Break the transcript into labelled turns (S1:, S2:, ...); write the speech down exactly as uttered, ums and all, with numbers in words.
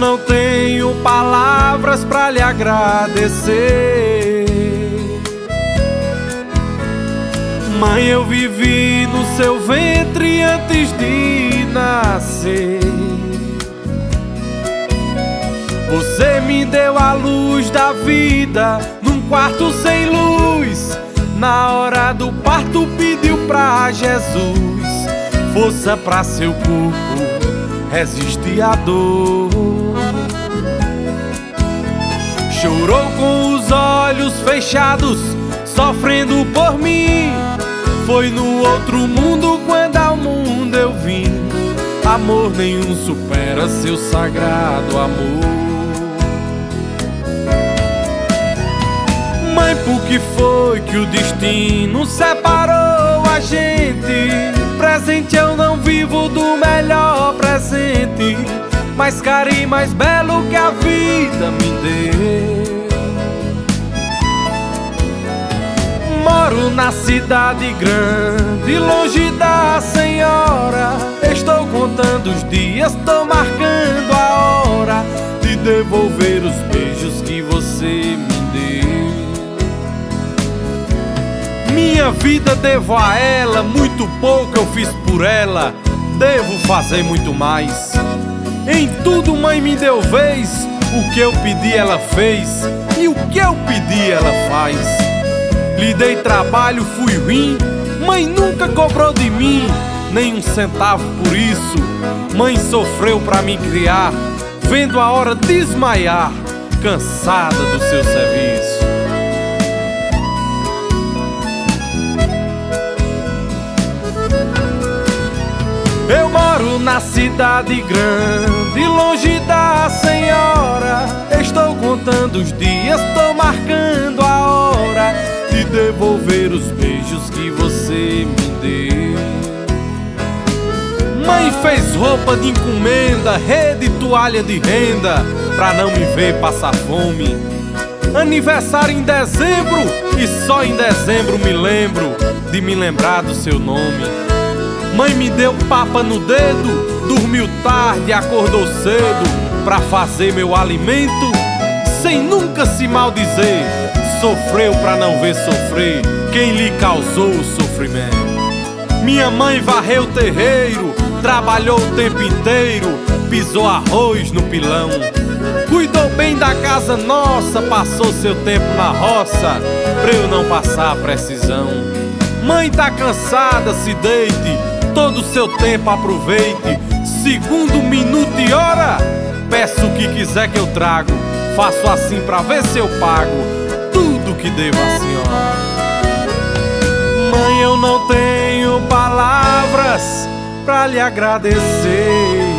S1: não tenho palavras pra lhe agradecer. Mãe, eu vivi no seu ventre antes de nascer. Você me deu a luz da vida num quarto sem luz. Na hora do parto pediu pra Jesus força pra seu corpo resistir à dor. Chorou com os olhos fechados, sofrendo por mim. Foi no outro mundo quando ao mundo eu vim. Amor nenhum supera seu sagrado amor. Mãe, por que foi que o destino separou a gente? Presente eu não vivo do melhor presente, mais caro e mais belo que a vida me deu. Moro na cidade grande, longe da senhora. Estou contando os dias, tô marcando a hora de devolver os beijos que você me deu. Minha vida devo a ela, muito pouco eu fiz por ela, devo fazer muito mais. Em tudo mãe me deu vez, o que eu pedi ela fez, e o que eu pedi ela faz. Lhe dei trabalho, fui ruim, mãe nunca cobrou de mim nem um centavo por isso. Mãe sofreu pra me criar, vendo a hora desmaiar, cansada do seu serviço. Eu moro na cidade grande, longe da senhora. Estou contando os dias, tô marcando a hora de devolver os beijos que você me deu. Mãe fez roupa de encomenda, rede e toalha de renda, pra não me ver passar fome. Aniversário em dezembro, e só em dezembro me lembro de me lembrar do seu nome. Mãe me deu papa no dedo, dormiu tarde, acordou cedo pra fazer meu alimento, sem nunca se maldizer. Sofreu pra não ver sofrer quem lhe causou o sofrimento. Minha mãe varreu o terreiro, trabalhou o tempo inteiro, pisou arroz no pilão. Cuidou bem da casa nossa, passou seu tempo na roça pra eu não passar precisão. Mãe tá cansada, se deite, todo o seu tempo aproveite. Segundo, minuto e hora, peço o que quiser que eu trago. Faço assim pra ver se eu pago tudo que devo à senhora. Mãe, eu não tenho palavras pra lhe agradecer.